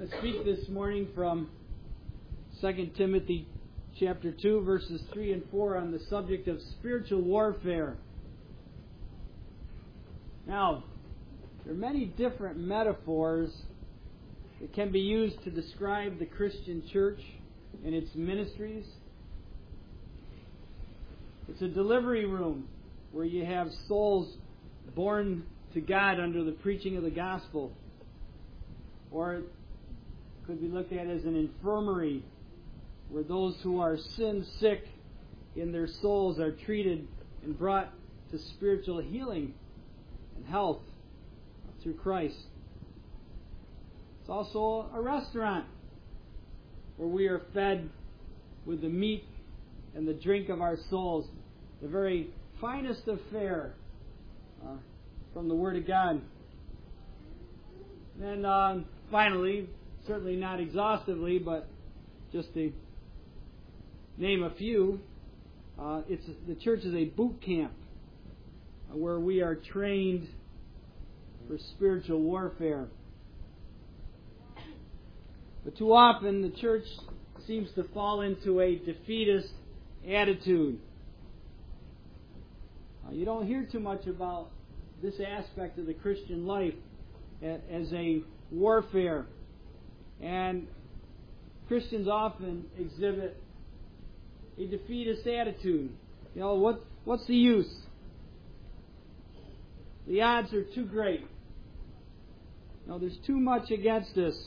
going to speak this morning from 2 Timothy chapter 2, verses 3 and 4 on the subject of spiritual warfare. Now, there are many different metaphors that can be used to describe the Christian church and its ministries. It's a delivery room where you have souls born to God under the preaching of the gospel. Or it could be looked at as an infirmary where those who are sin sick in their souls are treated and brought to spiritual healing and health through Christ. It's also a restaurant where we are fed with the meat and the drink of our souls, the very finest of fare from the Word of God. And finally, certainly not exhaustively, but just to name a few, the church is a boot camp where we are trained for spiritual warfare. But too often the church seems to fall into a defeatist attitude. You don't hear too much about this aspect of the Christian life as a warfare. And Christians often exhibit a defeatist attitude. You know, what's the use? The odds are too great. No, there's too much against us.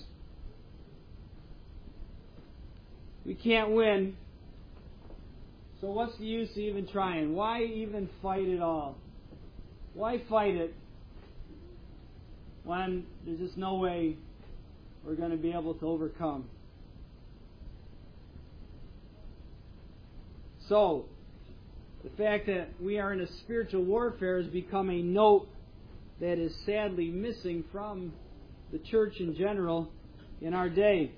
We can't win. So what's the use of even trying? Why even fight at all? Why fight it when there's just no way we're going to be able to overcome? So, the fact that we are in a spiritual warfare has become a note that is sadly missing from the church in general in our day.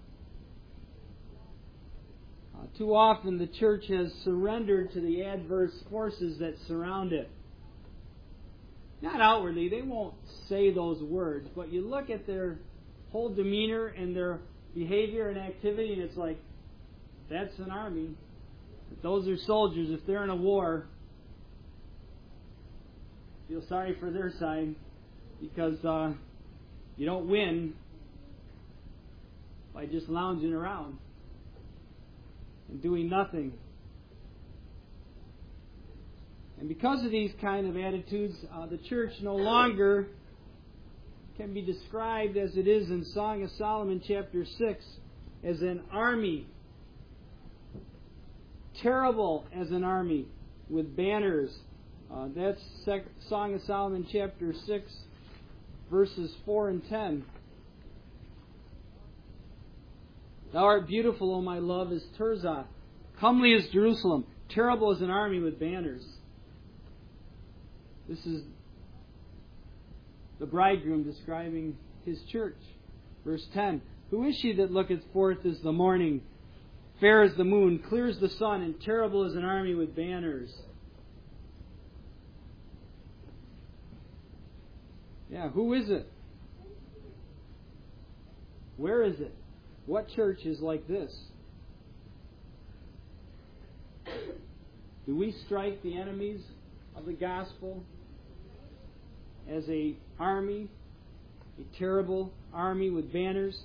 Too often the church has surrendered to the adverse forces that surround it. Not outwardly, they won't say those words, but you look at their whole demeanor and their behavior and activity, and it's like, that's an army. Those are soldiers. If they're in a war, feel sorry for their side, because you don't win by just lounging around and doing nothing. And because of these kind of attitudes, the church no longer can be described as it is in Song of Solomon chapter 6 as an army, terrible as an army with banners. That's Song of Solomon chapter 6 verses 4 and 10. Thou art beautiful, O my love, as Tirzah, comely as Jerusalem, terrible as an army with banners. This is the bridegroom describing his church. Verse 10, who is she that looketh forth as the morning, fair as the moon, clear as the sun, and terrible as an army with banners? Yeah, who is it? Where is it? What church is like this? Do we strike the enemies of the gospel as a army, a terrible army with banners?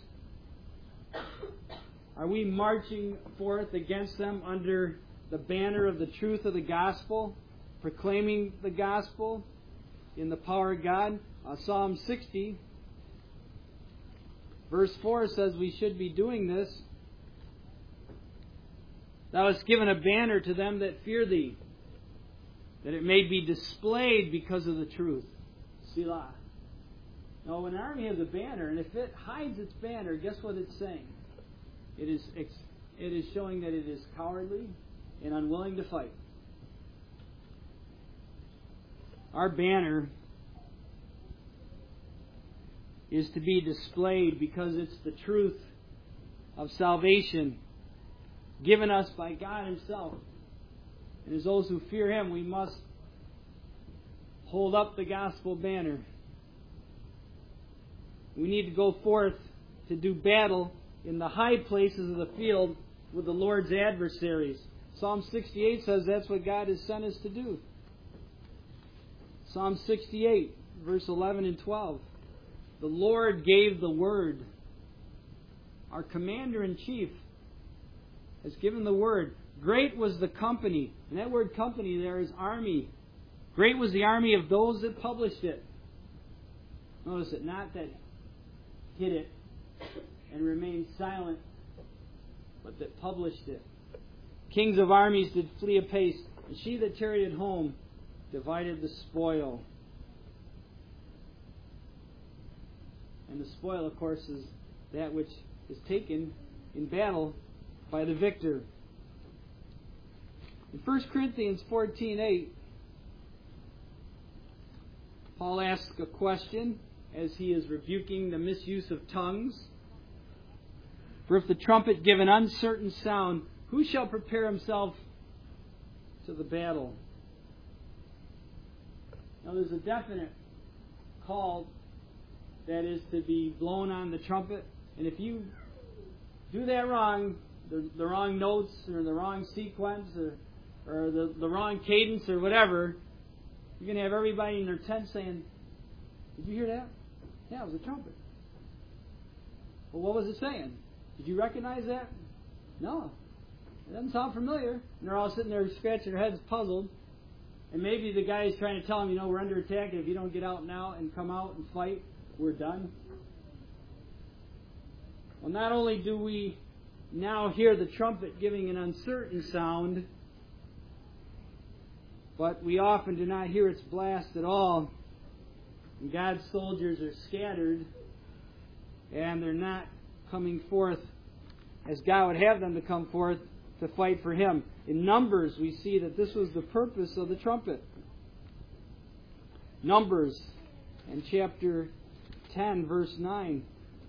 Are we marching forth against them under the banner of the truth of the gospel, proclaiming the gospel in the power of God? Psalm 60 verse 4 says we should be doing this. Thou hast given a banner to them that fear thee, that it may be displayed because of the truth. Selah. Now, when an army has a banner, and if it hides its banner, guess what it's saying? It is showing that it is cowardly and unwilling to fight. Our banner is to be displayed because it's the truth of salvation given us by God Himself. And as those who fear Him, we must hold up the gospel banner. We need to go forth to do battle in the high places of the field with the Lord's adversaries. Psalm 68 says that's what God has sent us to do. Psalm 68, verse 11 and 12. The Lord gave the word. Our commander-in-chief has given the word. Great was the company. And that word company there is army. Great was the army of those that published it. Notice it, not that hid it and remained silent, but that published it. Kings of armies did flee apace, and she that tarried at home divided the spoil. And the spoil, of course, is that which is taken in battle by the victor. In 1 Corinthians 14:8, Paul asks a question as he is rebuking the misuse of tongues. For if the trumpet give an uncertain sound, who shall prepare himself to the battle? Now there's a definite call that is to be blown on the trumpet. And if you do that wrong, the wrong notes or the wrong sequence or the wrong cadence or whatever, you're going to have everybody in their tent saying, "Did you hear that? Yeah, it was a trumpet." Well, what was it saying? Did you recognize that? No. It doesn't sound familiar. And they're all sitting there scratching their heads puzzled. And maybe the guy is trying to tell them, we're under attack, and if you don't get out now and come out and fight, we're done. Well, not only do we now hear the trumpet giving an uncertain sound, but we often do not hear its blast at all. And God's soldiers are scattered, and they're not coming forth as God would have them to come forth to fight for Him. In Numbers, we see that this was the purpose of the trumpet. Numbers, in chapter 10, verse 9.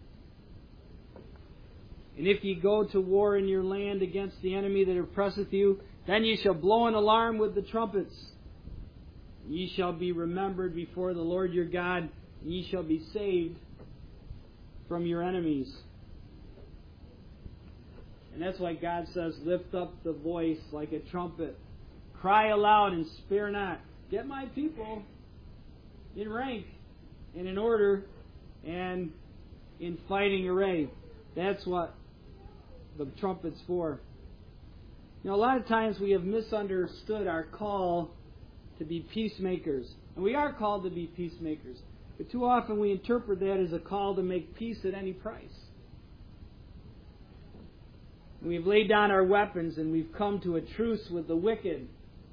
And if ye go to war in your land against the enemy that oppresseth you, then ye shall blow an alarm with the trumpets. Ye shall be remembered before the Lord your God, and ye shall be saved from your enemies. And that's why God says, lift up the voice like a trumpet. Cry aloud and spare not. Get my people in rank and in order and in fighting array. That's what the trumpet's for. A lot of times we have misunderstood our call to be peacemakers. And we are called to be peacemakers. But too often we interpret that as a call to make peace at any price. We've laid down our weapons and we've come to a truce with the wicked.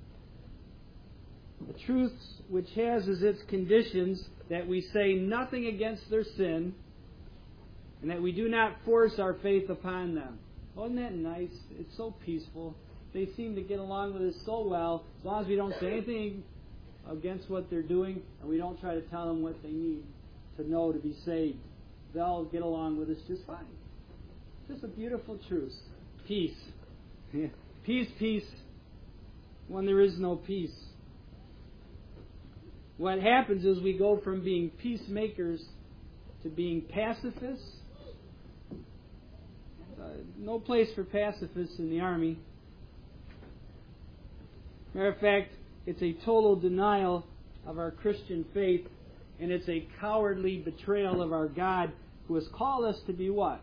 A truce which has as its conditions that we say nothing against their sin and that we do not force our faith upon them. Isn't that nice? It's so peaceful. They seem to get along with us so well. As long as we don't say anything against what they're doing and we don't try to tell them what they need to know to be saved, they'll get along with us just fine. Just a beautiful truce. Peace. Peace, peace, when there is no peace. What happens is we go from being peacemakers to being pacifists. No place for pacifists in the army. Matter of fact, it's a total denial of our Christian faith, and it's a cowardly betrayal of our God, who has called us to be what?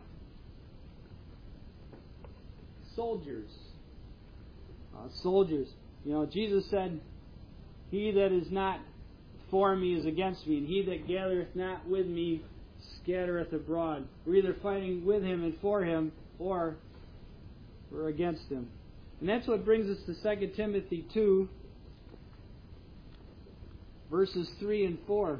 Soldiers. Soldiers. Jesus said, "He that is not for me is against me, and he that gathereth not with me scattereth abroad." We're either fighting with Him and for Him, or we're against Him. And that's what brings us to 2 Timothy 2, verses 3 and 4.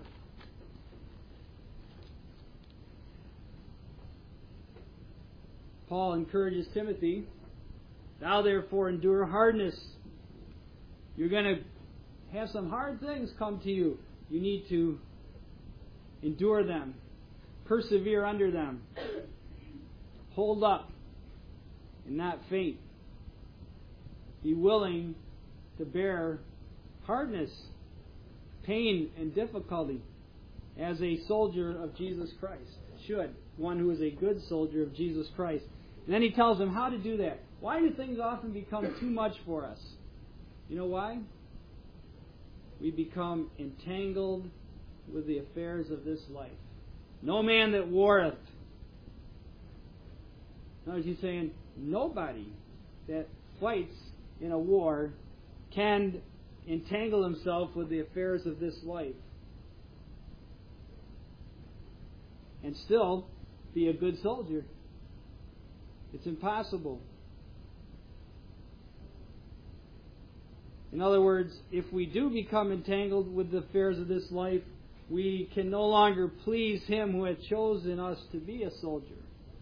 Paul encourages Timothy, "Thou therefore endure hardness." You're going to have some hard things come to you. You need to endure them. Persevere under them. Hold up and not faint. Be willing to bear hardness, pain, and difficulty as a soldier of Jesus Christ. should. One who is a good soldier of Jesus Christ. And then he tells them how to do that. Why do things often become too much for us? You know why? We become entangled with the affairs of this life. No man that warreth. Notice he's saying, nobody that fights in a war can entangle himself with the affairs of this life and still be a good soldier. It's impossible. In other words, if we do become entangled with the affairs of this life, we can no longer please Him who had chosen us to be a soldier.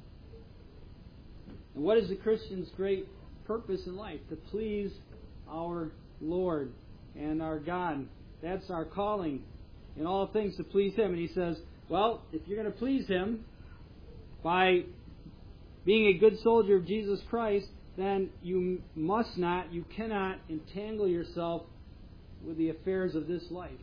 And what is the Christian's great purpose in life? To please our Lord and our God. That's our calling in all things, to please Him. And he says, well, if you're going to please Him by being a good soldier of Jesus Christ, then you cannot entangle yourself with the affairs of this life.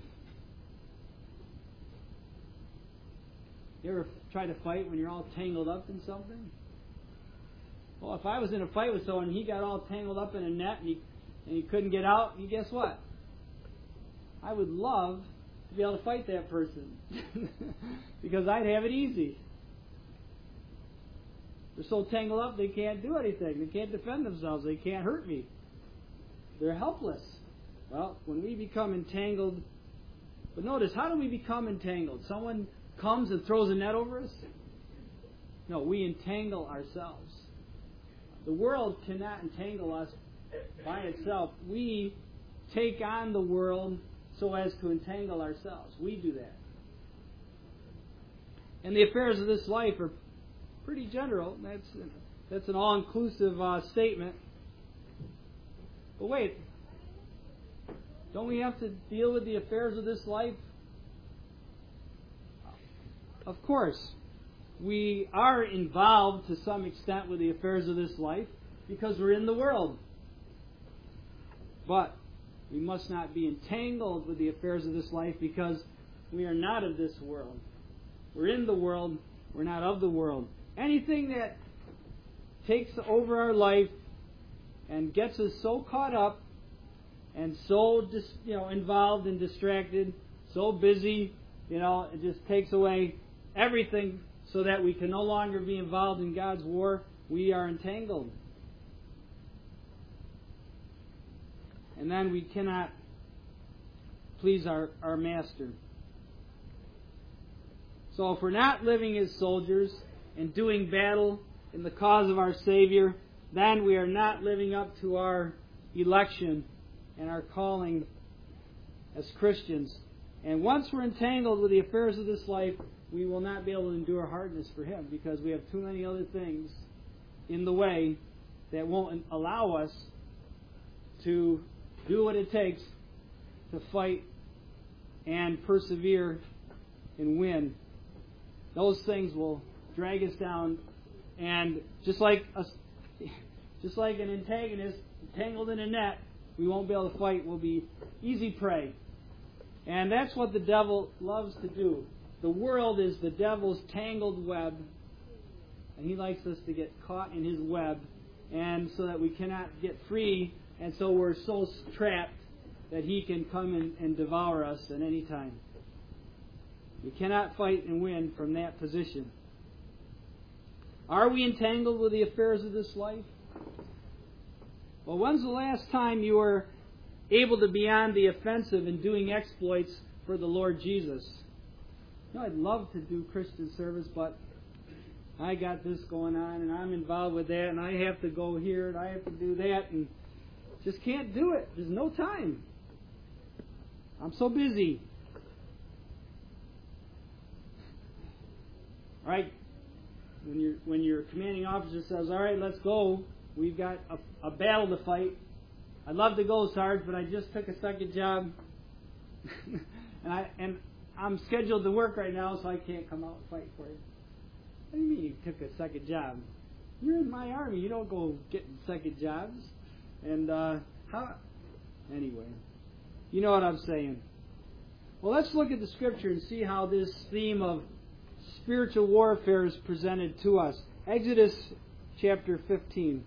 You ever try to fight when you're all tangled up in something? Well, if I was in a fight with someone and he got all tangled up in a net and he couldn't get out, guess what? I would love to be able to fight that person because I'd have it easy. They're so tangled up they can't do anything. They can't defend themselves. They can't hurt me. They're helpless. Well, when we become entangled... But notice, how do we become entangled? Someone comes and throws a net over us? No, we entangle ourselves. The world cannot entangle us by itself. We take on the world so as to entangle ourselves. We do that. And the affairs of this life are pretty general. That's an all-inclusive statement. But wait, don't we have to deal with the affairs of this life? Of course. We are involved to some extent with the affairs of this life because we're in the world. But we must not be entangled with the affairs of this life because we are not of this world. We're in the world, we're not of the world. Anything that takes over our life and gets us so caught up and so involved and distracted, so busy, it just takes away everything so that we can no longer be involved in God's war. We are entangled. And then we cannot please our Master. So if we're not living as soldiers and doing battle in the cause of our Savior, then we are not living up to our election and our calling as Christians. And once we're entangled with the affairs of this life, we will not be able to endure hardness for Him because we have too many other things in the way that won't allow us to do what it takes to fight and persevere and win. Those things will drag us down, and just like an antagonist tangled in a net, we won't be able to fight. We'll be easy prey. And that's what the devil loves to do. The world is the devil's tangled web, and he likes us to get caught in his web, and so that we cannot get free, and so we're so trapped that he can come and devour us at any time. We cannot fight and win from that position. Are we entangled with the affairs of this life? Well, when's the last time you were able to be on the offensive and doing exploits for the Lord Jesus? I'd love to do Christian service, but I got this going on, and I'm involved with that, and I have to go here, and I have to do that, and just can't do it. There's no time. I'm so busy. All right, when your commanding officer says, all right, let's go, we've got a battle to fight. I'd love to go, Sarge, but I just took a second job, and I'm scheduled to work right now, so I can't come out and fight for you. What do you mean you took a second job? You're in my army. You don't go getting second jobs. And how? Anyway, you know what I'm saying. Well, let's look at the Scripture and see how this theme of spiritual warfare is presented to us. Exodus chapter 15.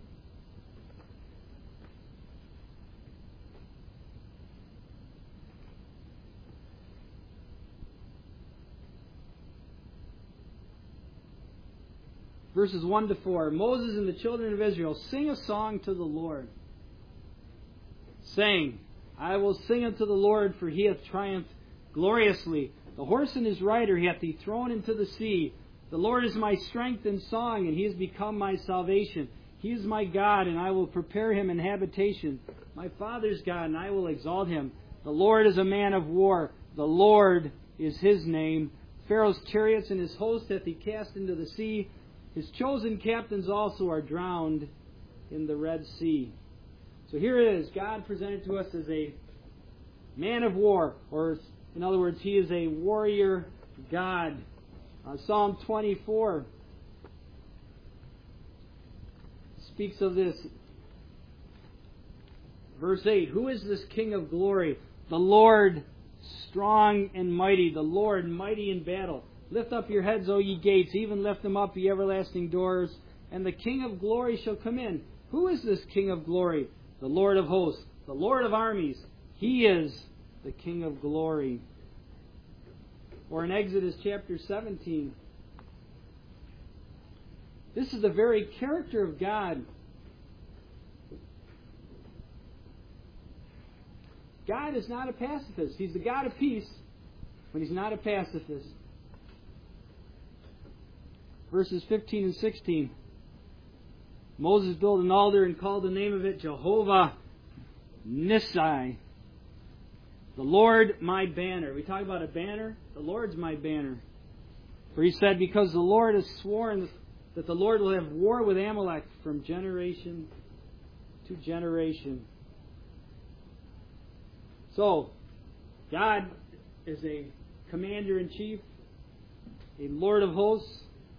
Verses 1 to 4. Moses and the children of Israel sing a song to the Lord, saying, I will sing unto the Lord, for he hath triumphed gloriously. The horse and his rider hath he thrown into the sea. The Lord is my strength and song, and he is become my salvation. He is my God, and I will prepare him an habitation. My father's God, and I will exalt him. The Lord is a man of war. The Lord is his name. Pharaoh's chariots and his host hath he cast into the sea. His chosen captains also are drowned in the Red Sea. So here it is, God presented to us as a man of war, or in other words, he is a warrior God. Psalm 24 speaks of this. Verse 8, who is this King of glory? The Lord strong and mighty, the Lord mighty in battle. Lift up your heads, O ye gates, even lift them up, ye everlasting doors, and the King of glory shall come in. Who is this King of glory? The Lord of hosts, the Lord of armies. He is the King of glory. Or in Exodus chapter 17, this is the very character of God. God is not a pacifist. He's the God of peace, but He's not a pacifist. Verses 15 and 16. Moses built an altar and called the name of it Jehovah Nissi. The Lord my banner. We talk about a banner. The Lord's my banner. For he said, because the Lord has sworn that the Lord will have war with Amalek from generation to generation. So, God is a commander-in-chief, a Lord of hosts.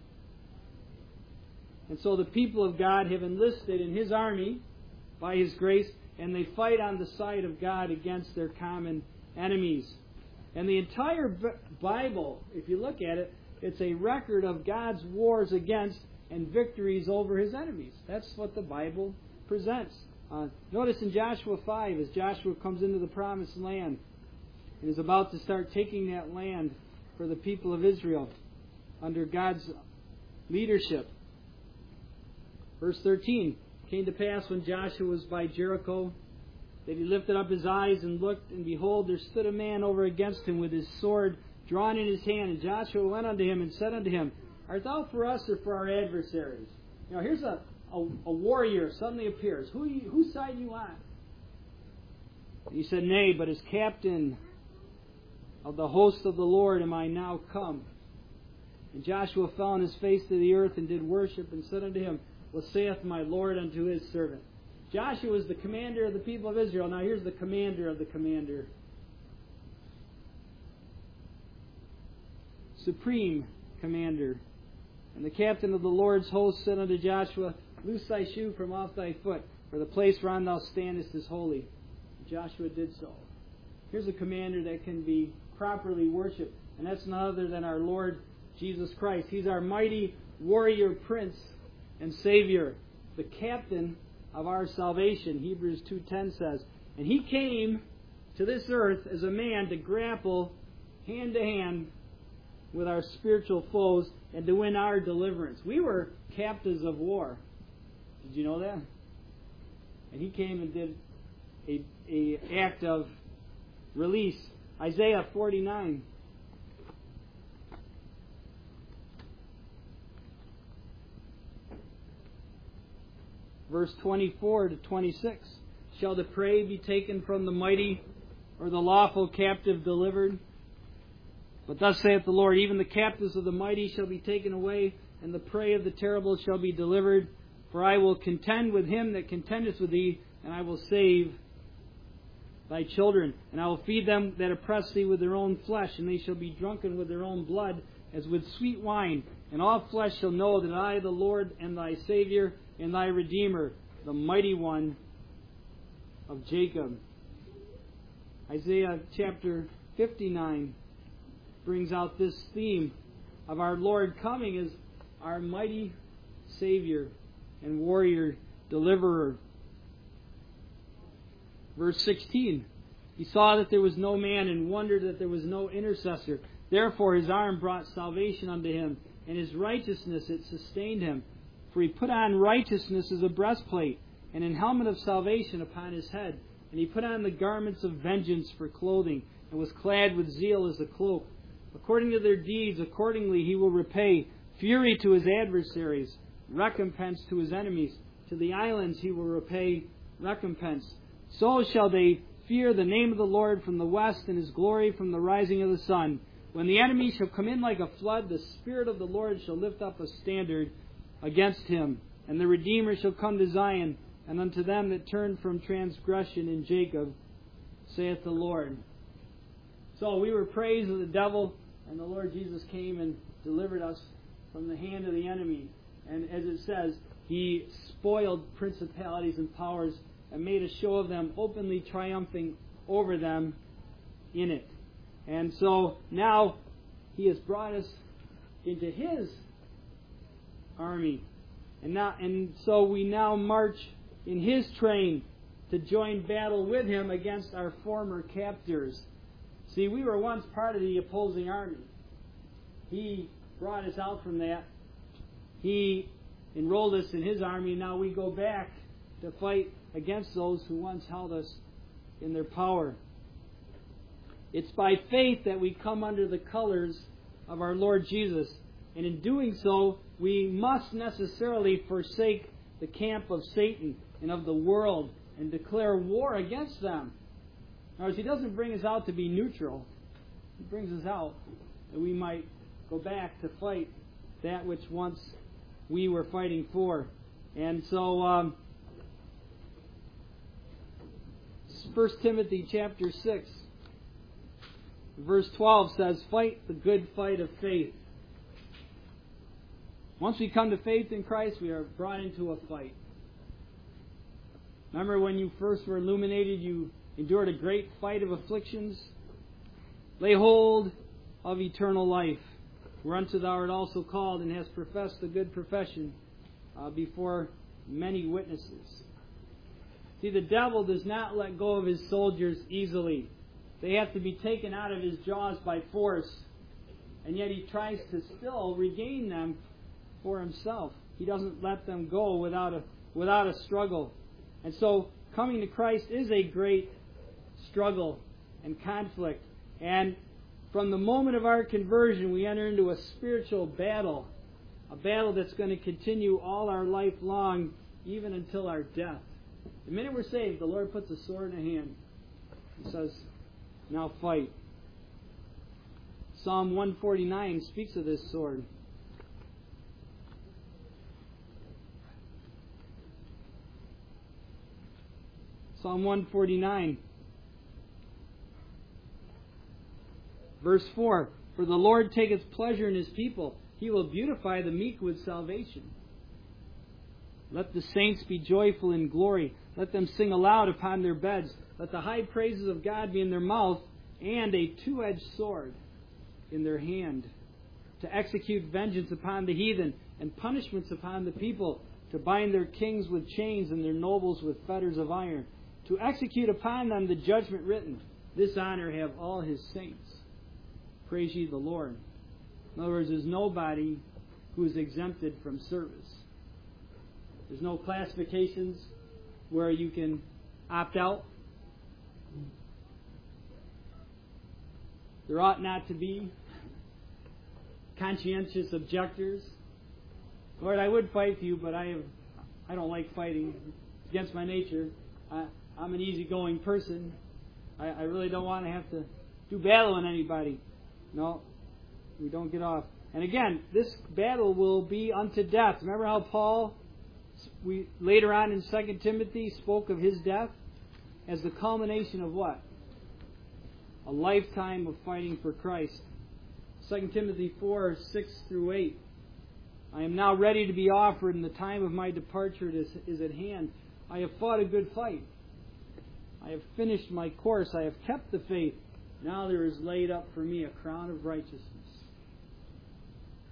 And so the people of God have enlisted in His army by His grace, and they fight on the side of God against their common enemies. And the entire Bible, if you look at it, it's a record of God's wars against and victories over His enemies. That's what the Bible presents. Notice in Joshua 5, as Joshua comes into the promised land and is about to start taking that land for the people of Israel under God's leadership. Verse 13, it came to pass when Joshua was by Jericho that he lifted up his eyes and looked, and behold, there stood a man over against him with his sword drawn in his hand. And Joshua went unto him and said unto him, art thou for us or for our adversaries? Now here's a warrior suddenly appears. Whose side are you on? And he said, nay, but as captain of the host of the Lord am I now come. And Joshua fell on his face to the earth and did worship, and said unto him, what saith my Lord unto his servant? Joshua was the commander of the people of Israel. Now here's the commander of the commander. Supreme commander. And the captain of the Lord's host said unto Joshua, loose thy shoe from off thy foot, for the place whereon thou standest is holy. And Joshua did so. Here's a commander that can be properly worshipped. And that's none other than our Lord Jesus Christ. He's our mighty warrior prince and Savior, the captain of our salvation, Hebrews 2:10 says. And He came to this earth as a man to grapple hand to hand with our spiritual foes and to win our deliverance. We were captives of war. Did you know that? And He came and did a act of release. Isaiah 49. Verse 24 to 26. Shall the prey be taken from the mighty, or the lawful captive delivered? But thus saith the Lord, even the captives of the mighty shall be taken away, and the prey of the terrible shall be delivered. For I will contend with him that contendeth with thee, and I will save thy children. And I will feed them that oppress thee with their own flesh, and they shall be drunken with their own blood, as with sweet wine. And all flesh shall know that I, the Lord, am thy Savior, and thy Redeemer, the mighty one of Jacob. Isaiah chapter 59 brings out this theme of our Lord coming as our mighty Savior and warrior deliverer. Verse 16, he saw that there was no man and wondered that there was no intercessor. Therefore his arm brought salvation unto him, and his righteousness it sustained him. For he put on righteousness as a breastplate, and an helmet of salvation upon his head. And he put on the garments of vengeance for clothing, and was clad with zeal as a cloak. According to their deeds, accordingly he will repay fury to his adversaries, recompense to his enemies. To the islands he will repay recompense. So shall they fear the name of the Lord from the west, and his glory from the rising of the sun. When the enemy shall come in like a flood, the Spirit of the Lord shall lift up a standard against him. And the Redeemer shall come to Zion, and unto them that turn from transgression in Jacob, saith the Lord. So we were praised of the devil, and the Lord Jesus came and delivered us from the hand of the enemy. And as it says, he spoiled principalities and powers and made a show of them, openly triumphing over them in it. And so now he has brought us into his army. And so we now march in his train to join battle with him against our former captors. See, we were once part of the opposing army. He brought us out from that. He enrolled us in his army. Now we go back to fight against those who once held us in their power. It's by faith that we come under the colors of our Lord Jesus. And in doing so, we must necessarily forsake the camp of Satan and of the world and declare war against them. In other words, he doesn't bring us out to be neutral. He brings us out that we might go back to fight that which once we were fighting for. And so, 1 Timothy chapter 6, verse 12 says, "Fight the good fight of faith." Once we come to faith in Christ, we are brought into a fight. Remember when you first were illuminated, you endured a great fight of afflictions? Lay hold of eternal life, whereunto thou art also called, and hast professed the good profession before many witnesses. See, the devil does not let go of his soldiers easily. They have to be taken out of his jaws by force. And yet he tries to still regain them for himself. He doesn't let them go without a struggle. And so coming to Christ is a great struggle and conflict. And from the moment of our conversion, we enter into a spiritual battle. A battle that's going to continue all our life long, even until our death. The minute we're saved, the Lord puts a sword in our hand. He says, now fight. Psalm 149 speaks of this sword. Psalm 149, verse 4, "For the Lord taketh pleasure in his people. He will beautify the meek with salvation. Let the saints be joyful in glory. Let them sing aloud upon their beds. Let the high praises of God be in their mouth, and a two-edged sword in their hand, to execute vengeance upon the heathen, and punishments upon the people, to bind their kings with chains and their nobles with fetters of iron, to execute upon them the judgment written. This honor have all his saints. Praise ye the Lord." In other words, there's nobody who is exempted from service. There's no classifications where you can opt out. There ought not to be conscientious objectors. Lord, I would fight for you, but I don't like fighting. It's against my nature. I'm an easygoing person. I really don't want to have to do battle on anybody. No, we don't get off. And again, this battle will be unto death. Remember how Paul, later on in 2 Timothy, spoke of his death as the culmination of what? A lifetime of fighting for Christ. 2 Timothy 4, 6 through 8. "I am now ready to be offered, and the time of my departure is at hand. I have fought a good fight. I have finished my course. I have kept the faith. Now there is laid up for me a crown of righteousness,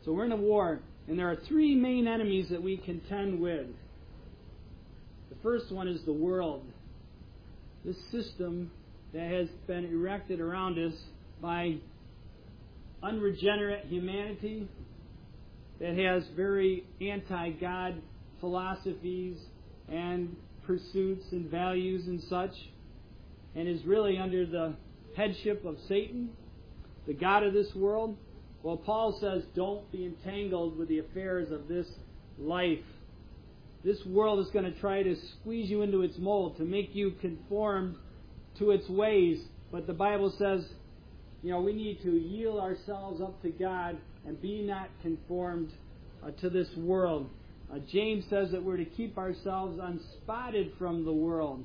So we're in a war, and there are three main enemies that we contend with. The first one is the world. This system that has been erected around us by unregenerate humanity that has very anti-God philosophies and pursuits and values and such, and is really under the headship of Satan, the god of this world. Well, Paul says, don't be entangled with the affairs of this life. This world is going to try to squeeze you into its mold, to make you conformed to its ways. But the Bible says, we need to yield ourselves up to God and be not conformed to this world. James says that we're to keep ourselves unspotted from the world.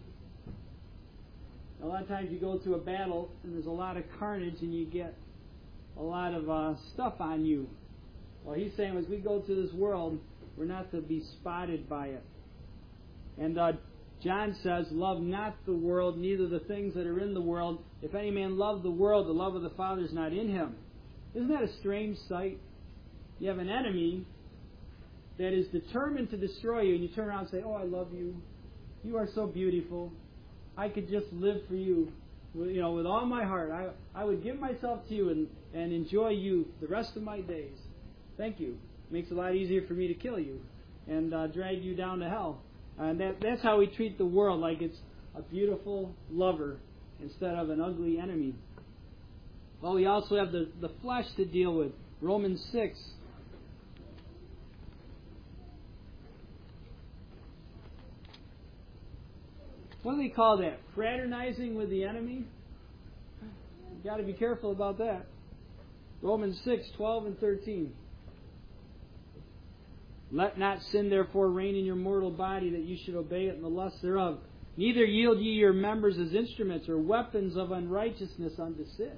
A lot of times you go through a battle and there's a lot of carnage and you get a lot of stuff on you. Well, he's saying as we go through this world, we're not to be spotted by it. And John says, love not the world, neither the things that are in the world. If any man love the world, the love of the Father is not in him. Isn't that a strange sight? You have an enemy that is determined to destroy you, and you turn around and say, oh, I love you. You are so beautiful. I could just live for you, with all my heart. I would give myself to you and enjoy you the rest of my days. Thank you. It makes it a lot easier for me to kill you and drag you down to hell. And that's how we treat the world, like it's a beautiful lover instead of an ugly enemy. Well, we also have the flesh to deal with. Romans 6. What do they call that? Fraternizing with the enemy? You've got to be careful about that. Romans 6, 12 and 13. Let not sin therefore reign in your mortal body, that you should obey it in the lust thereof. Neither yield ye your members as instruments or weapons of unrighteousness unto sin.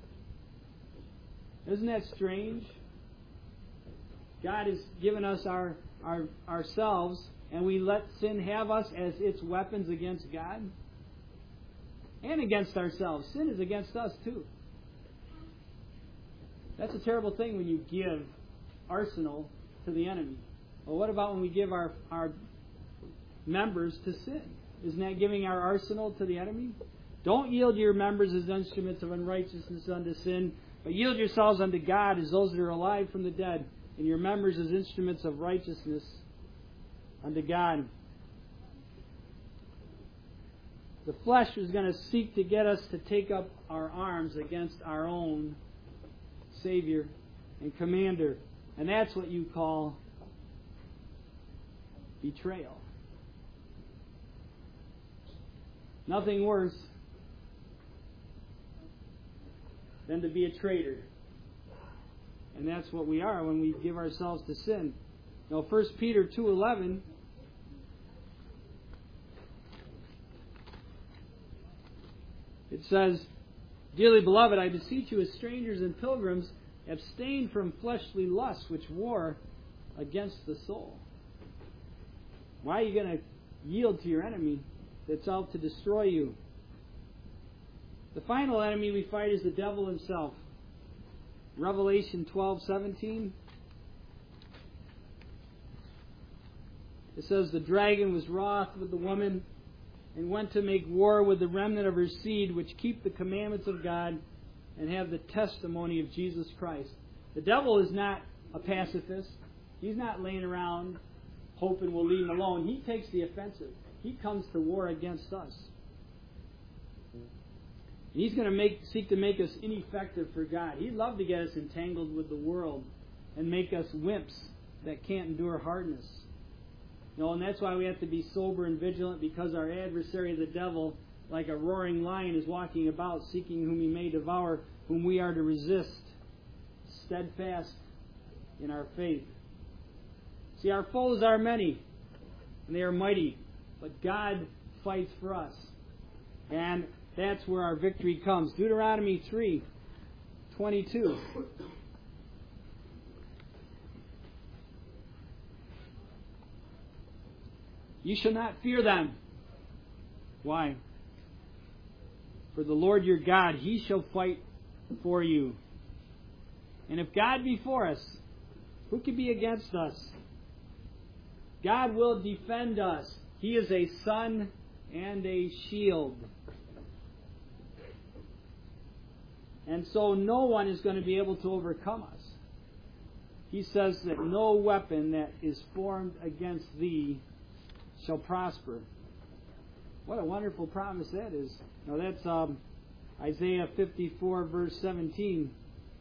Isn't that strange? God has given us ourselves, and we let sin have us as its weapons against God and against ourselves. Sin is against us too. That's a terrible thing when you give arsenal to the enemy. Well, what about when we give our members to sin? Isn't that giving our arsenal to the enemy? Don't yield your members as instruments of unrighteousness unto sin, but yield yourselves unto God as those that are alive from the dead, and your members as instruments of righteousness unto God. The flesh is going to seek to get us to take up our arms against our own Savior and Commander. And that's what you call betrayal. Nothing worse than to be a traitor. And that's what we are when we give ourselves to sin. Now, 1 Peter 2:11 it says, Dearly beloved, I beseech you as strangers and pilgrims, abstain from fleshly lusts which war against the soul. Why are you going to yield to your enemy that's out to destroy you? The final enemy we fight is the devil himself. Revelation 12:17. It says, The dragon was wroth with the woman and went to make war with the remnant of her seed, which keep the commandments of God and have the testimony of Jesus Christ. The devil is not a pacifist. He's not laying around hoping we'll leave him alone. He takes the offensive. He comes to war against us. And he's going to seek to make us ineffective for God. He'd love to get us entangled with the world and make us wimps that can't endure hardness. And that's why we have to be sober and vigilant, because our adversary, the devil, like a roaring lion, is walking about, seeking whom he may devour, whom we are to resist, steadfast in our faith. See, our foes are many, and they are mighty, but God fights for us. And that's where our victory comes. Deuteronomy 3:22. You shall not fear them. Why? For the Lord your God, He shall fight for you. And if God be for us, Who can be against us? God will defend us. He is a sun and a shield. And so no one is going to be able to overcome us. He says that no weapon that is formed against thee shall prosper. What a wonderful promise that is. Now that's Isaiah 54 verse 17.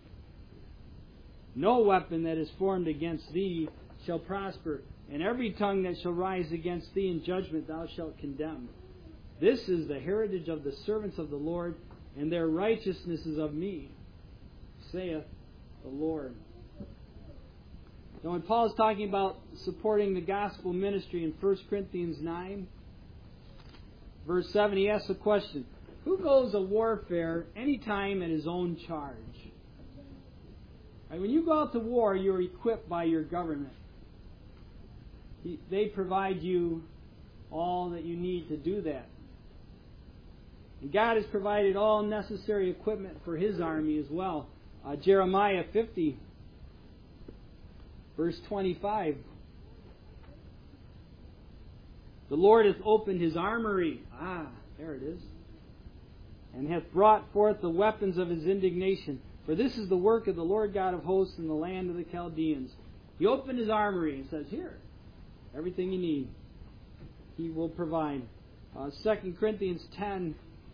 No weapon that is formed against thee shall prosper, and every tongue that shall rise against thee in judgment thou shalt condemn. This is the heritage of the servants of the Lord, and their righteousness is of me, saith the Lord. Now when Paul is talking about supporting the gospel ministry in 1 Corinthians 9, verse 7, he asks a question. Who goes to warfare anytime at his own charge? Right, when you go out to war, you're equipped by your government. They provide you all that you need to do that. And God has provided all necessary equipment for His army as well. Jeremiah 50, verse 25. The Lord hath opened His armory. There it is. And hath brought forth the weapons of His indignation. For this is the work of the Lord God of hosts in the land of the Chaldeans. He opened His armory and says, here, everything you need, He will provide. 2 Corinthians 10.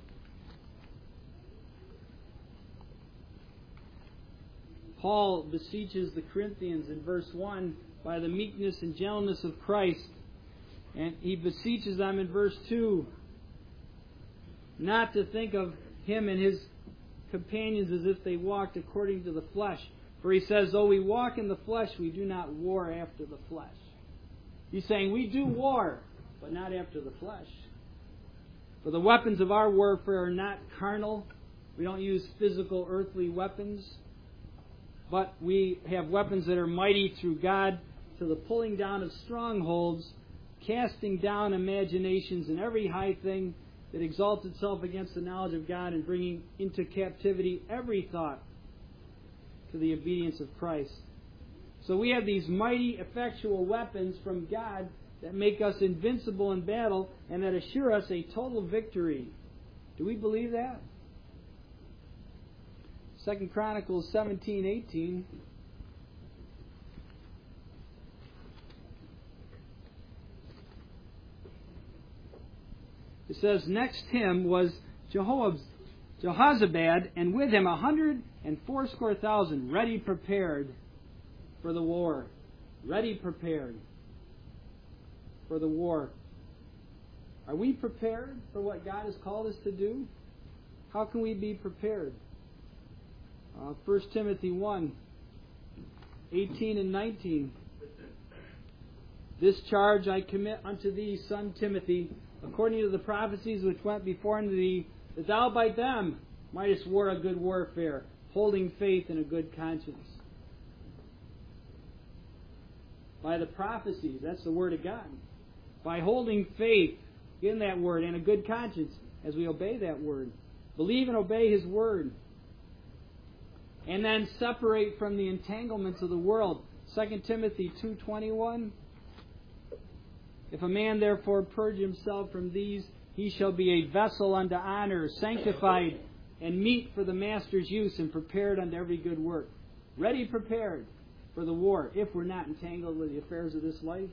Paul beseeches the Corinthians in verse 1 by the meekness and gentleness of Christ. And he beseeches them in verse 2 not to think of him and his companions as if they walked according to the flesh. For he says, though we walk in the flesh, we do not war after the flesh. He's saying we do war, but not after the flesh. For the weapons of our warfare are not carnal. We don't use physical earthly weapons. But we have weapons that are mighty through God to the pulling down of strongholds, casting down imaginations and every high thing that exalts itself against the knowledge of God, and bringing into captivity every thought to the obedience of Christ. So we have these mighty, effectual weapons from God that make us invincible in battle and that assure us a total victory. Do we believe that? 2 Chronicles 17:18. It says, next him was Jehozabad, and with him 180,000 ready prepared for the war. Ready prepared for the war. Are we prepared for what God has called us to do? How can we be prepared? 1 Timothy 1:18 and 19. This charge I commit unto thee, son Timothy, according to the prophecies which went before unto thee, that thou by them mightest war a good warfare, holding faith and a good conscience. By the prophecies, that's the Word of God. By holding faith in that Word and a good conscience as we obey that Word. Believe and obey His Word. And then separate from the entanglements of the world. 2 Timothy 2:21. If a man therefore purge himself from these, he shall be a vessel unto honor, sanctified and meet for the master's use, and prepared unto every good work. Ready prepared for the war, if we're not entangled with the affairs of this life.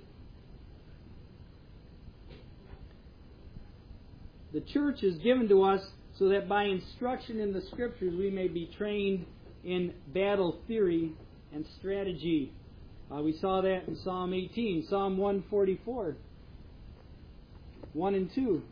The church is given to us so that by instruction in the Scriptures we may be trained in battle theory and strategy. We saw that in Psalm 18, Psalm 144, 1 and 2.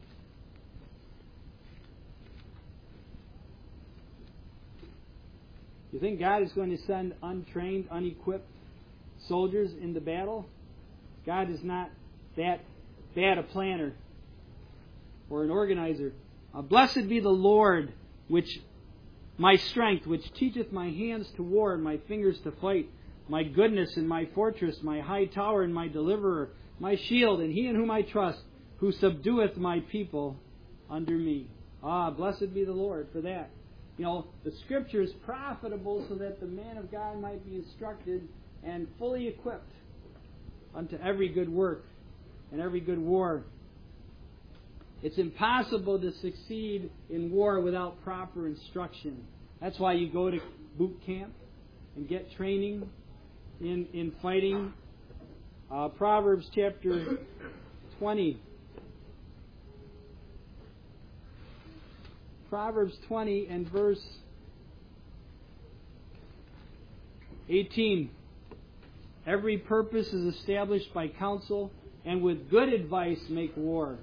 You think God is going to send untrained, unequipped soldiers into battle? God is not that bad a planner or an organizer. Blessed be the Lord, my strength, which teacheth my hands to war and my fingers to fight, my goodness and my fortress, my high tower and my deliverer, my shield, and he in whom I trust, who subdueth my people under me. Blessed be the Lord for that. The Scripture is profitable so that the man of God might be instructed and fully equipped unto every good work and every good war. It's impossible to succeed in war without proper instruction. That's why you go to boot camp and get training in fighting. Proverbs chapter 20. Proverbs 20 and verse 18. Every purpose is established by counsel, and with good advice make war.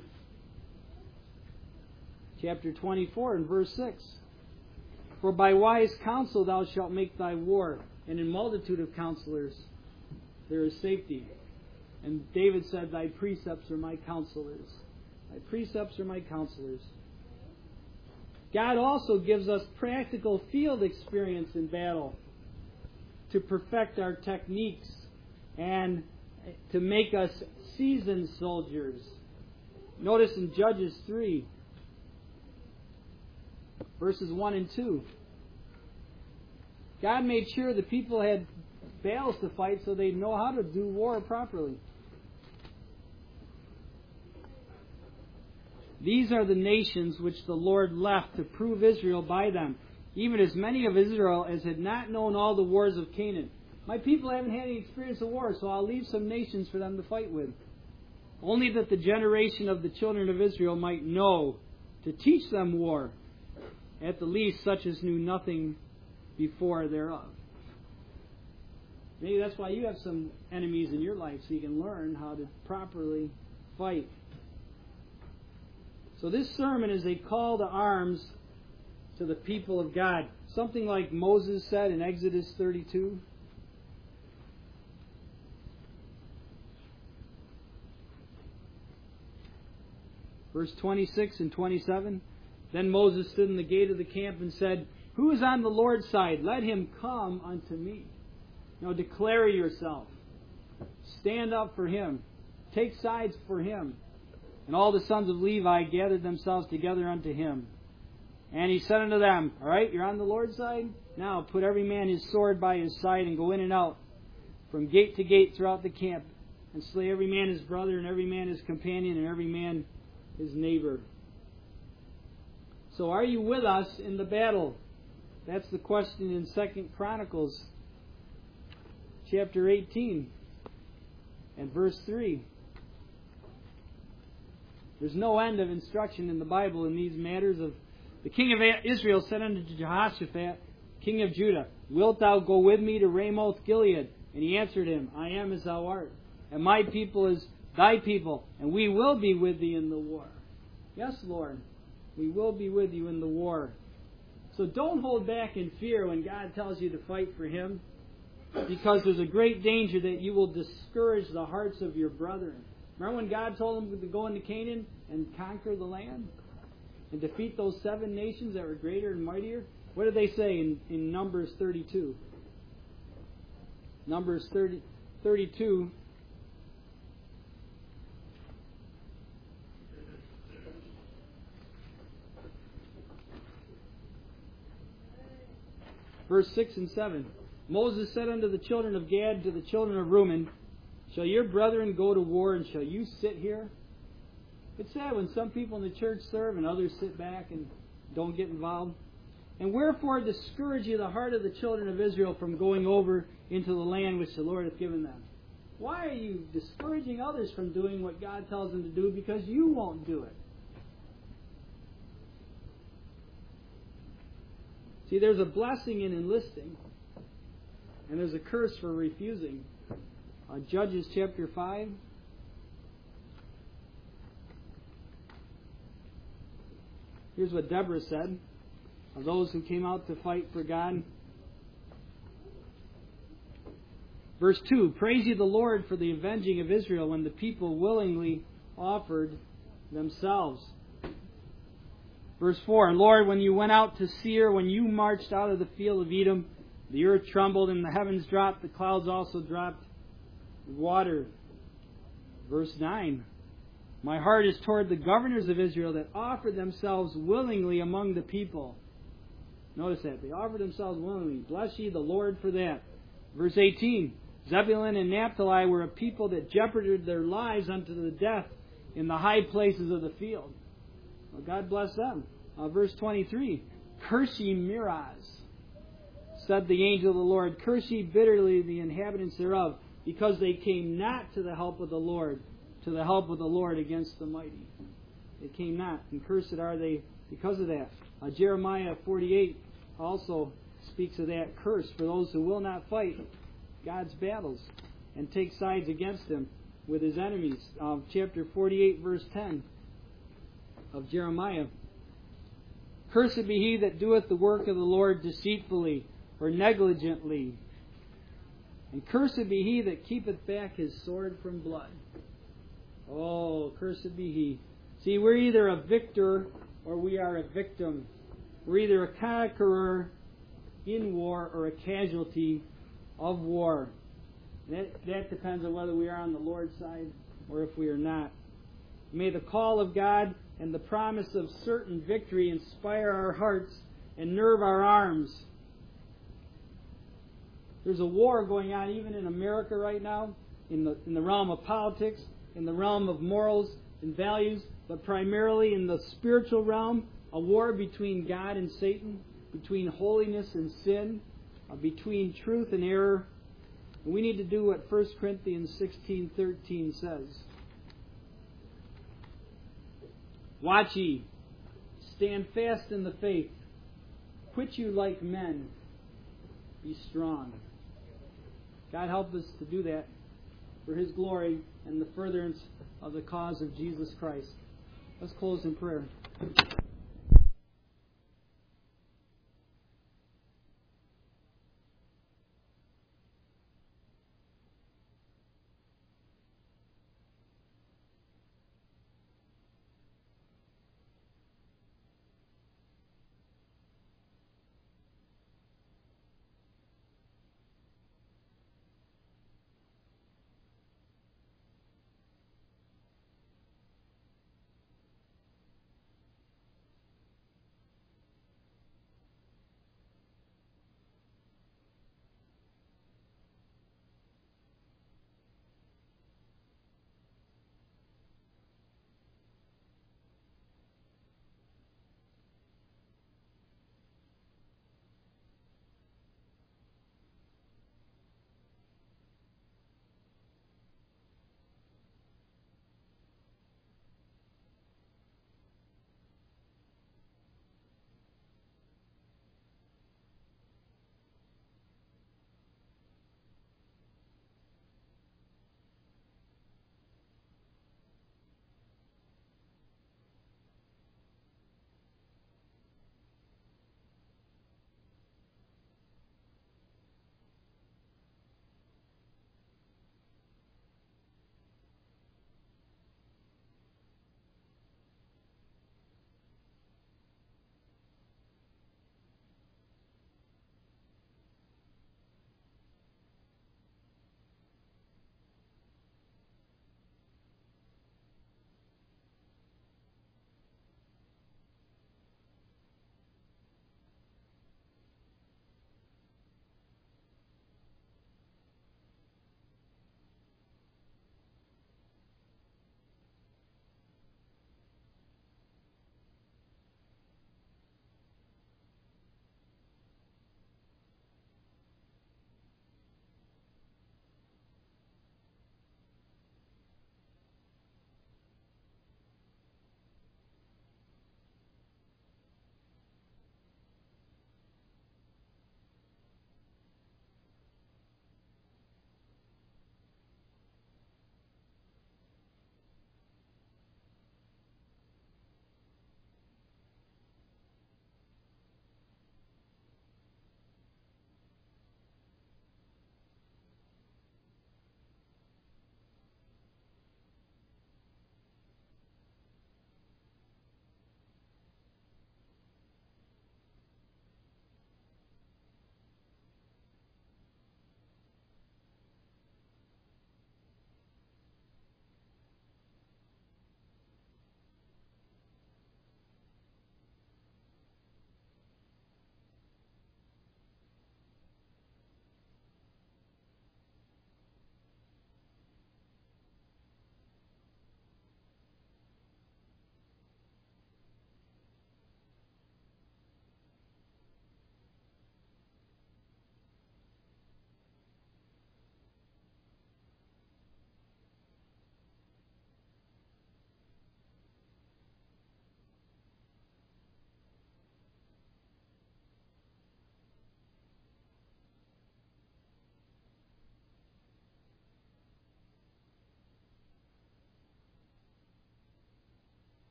Chapter 24 and verse 6. For by wise counsel thou shalt make thy war, and in multitude of counselors there is safety. And David said, Thy precepts are my counselors. Thy precepts are my counselors. God also gives us practical field experience in battle to perfect our techniques and to make us seasoned soldiers. Notice in Judges 3, verses 1 and 2. God made sure the people had battles to fight so they'd know how to do war properly. These are the nations which the Lord left to prove Israel by them, even as many of Israel as had not known all the wars of Canaan. My people haven't had any experience of war, so I'll leave some nations for them to fight with. Only that the generation of the children of Israel might know to teach them war, at the least such as knew nothing before thereof. Maybe that's why you have some enemies in your life, so you can learn how to properly fight. So this sermon is a call to arms to the people of God. Something like Moses said in Exodus 32. Verse 26 and 27. Then Moses stood in the gate of the camp and said, Who is on the Lord's side? Let him come unto me. Now declare yourself. Stand up for him. Take sides for him. And all the sons of Levi gathered themselves together unto him. And he said unto them, All right, you're on the Lord's side? Now put every man his sword by his side and go in and out from gate to gate throughout the camp, and slay every man his brother, and every man his companion, and every man his neighbor. So are you with us in the battle? That's the question in 2 Chronicles chapter 18 and verse 3. There's no end of instruction in the Bible in these matters. Of the king of Israel said unto Jehoshaphat, king of Judah, Wilt thou go with me to Ramoth Gilead? And he answered him, I am as thou art, and my people is thy people, and we will be with thee in the war. Yes, Lord, we will be with you in the war. So don't hold back in fear when God tells you to fight for him, because there's a great danger that you will discourage the hearts of your brethren. Remember when God told them to go into Canaan and conquer the land? And defeat those 7 nations that were greater and mightier? What did they say in Numbers 32? Numbers 32. Verse 6 and 7. Moses said unto the children of Gad, to the children of Reuben, Shall your brethren go to war, and shall you sit here? It's sad when some people in the church serve and others sit back and don't get involved. And wherefore discourage ye the heart of the children of Israel from going over into the land which the Lord hath given them? Why are you discouraging others from doing what God tells them to do because you won't do it? See, there's a blessing in enlisting, and there's a curse for refusing. Judges chapter 5. Here's what Deborah said of those who came out to fight for God. Verse 2, Praise ye the Lord for the avenging of Israel when the people willingly offered themselves. Verse 4, Lord, when you went out to Seir, when you marched out of the field of Edom, the earth trembled and the heavens dropped, the clouds also dropped water. Verse 9, My heart is toward the governors of Israel that offered themselves willingly among the people. Notice that. They offered themselves willingly. Bless ye the Lord for that. Verse 18, Zebulun and Naphtali were a people that jeopardized their lives unto the death in the high places of the field. Well, God bless them. Verse 23, curse ye Meroz, said the angel of the Lord, curse ye bitterly the inhabitants thereof, because they came not to the help of the Lord, against the mighty. They came not, and cursed are they because of that. Jeremiah 48 also speaks of that curse for those who will not fight God's battles and take sides against Him with His enemies. Chapter 48, verse 10 of Jeremiah. Cursed be he that doeth the work of the Lord deceitfully or negligently. And cursed be he that keepeth back his sword from blood. Oh, cursed be he. See, we're either a victor or we are a victim. We're either a conqueror in war or a casualty of war. That depends on whether we are on the Lord's side or if we are not. May the call of God and the promise of certain victory inspire our hearts and nerve our arms. There's a war going on even in America right now, in the realm of politics, in the realm of morals and values, but primarily in the spiritual realm, a war between God and Satan, between holiness and sin, between truth and error. And we need to do what 1 Corinthians 16:13 says. Watch ye, stand fast in the faith, quit you like men, be strong. God help us to do that for His glory and the furtherance of the cause of Jesus Christ. Let's close in prayer.